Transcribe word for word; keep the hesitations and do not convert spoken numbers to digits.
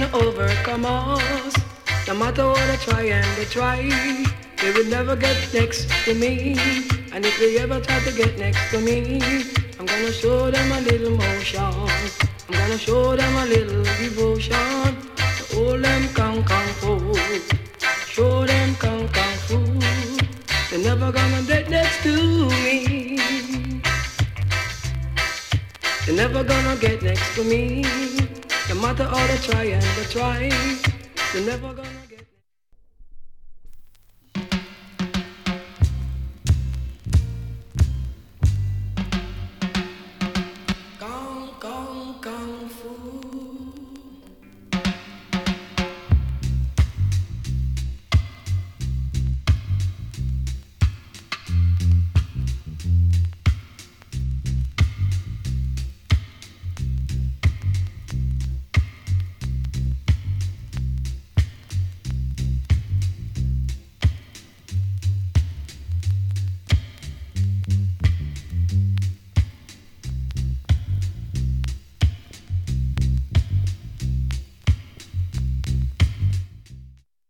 gonna overcome us. No matter what they try and they try, they will never get next to me. And if they ever try to get next to me, I'm gonna show them a little motion. I'm gonna show them a little devotion. To hold them kung kung fu. Show them kung kung fu. They're never gonna get next to me. They're never gonna get next to me. No matter how they try and they try, they're never gonna get next to me.